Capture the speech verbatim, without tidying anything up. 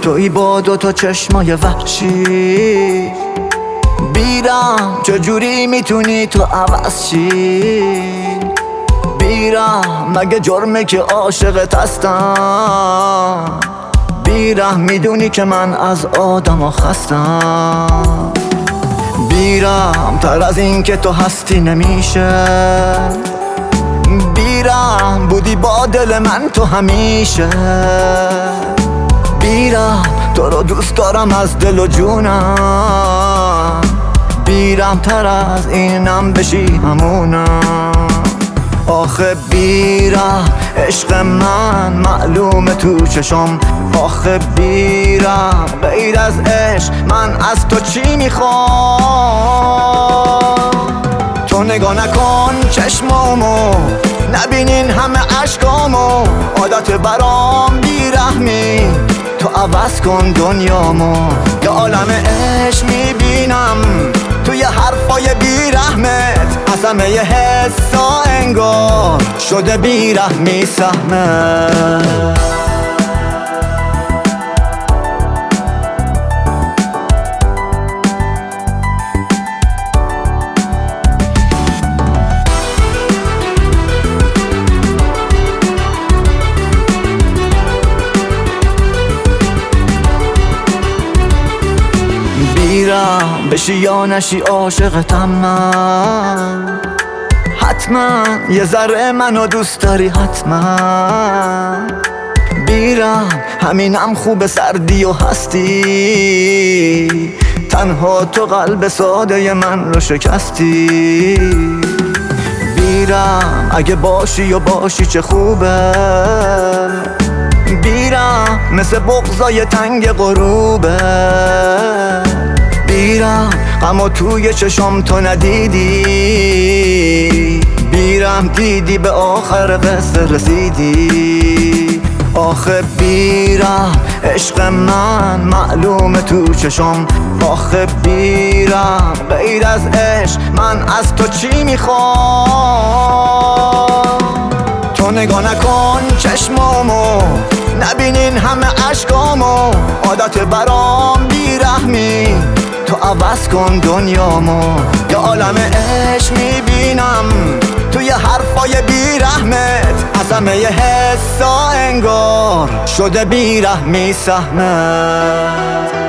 توی با دو تا چشمای وحشی بیرم، چجوری میتونی تو عوض شی؟ بیرم، مگه جرمه که عاشقت هستم؟ بیرم، میدونی که من از آدم خستم. بیرم، تر از این که تو هستی نمیشه. بیرم، بودی با دل من تو همیشه. بیرم، تو رو دوست دارم از دل و جونم. بیرم، تر از اینم بشی همونم. آخه بیرم، عشق من معلومه تو چشم. آخه بیرم، غیر از عشق من از تو چی میخوام؟ تو نگاه نکن چشمامو، نبینین همه عشقامو. عادت برام بیرحمی، تو عوض کن دنیامو. یه عالم عشق میبینم توی حرفای بیرحمت. از همه یه حسا انگار شده بیرحمی سهمت. بیرم، بشی یا نشی عاشقتم من. حتما یه ذره منو دوست داری حتما. بیرم، همینم خوب سردی و هستی. تنها تو قلب ساده من رو شکستی. بیرم، اگه باشی و باشی چه خوبه. بیرم، مثل بغضای تنگ غروبه. بیرم، غمو توی چشم تو ندیدی. بیرم، دیدی به آخر قصه رسیدی. آخه بیرم، عشق من معلومه تو چشم. آخه بیرم، غیر از عشق من از تو چی میخوام؟ تو نگاه نکن چشمامو، نبینین همه عشقامو. عادت برام بیرحمی، تو عوض کن دنیامو. یه عالم عشق میبینم توی حرفای بیرحمت. از همه یه حسا انگار شده بیرحمی سهمت.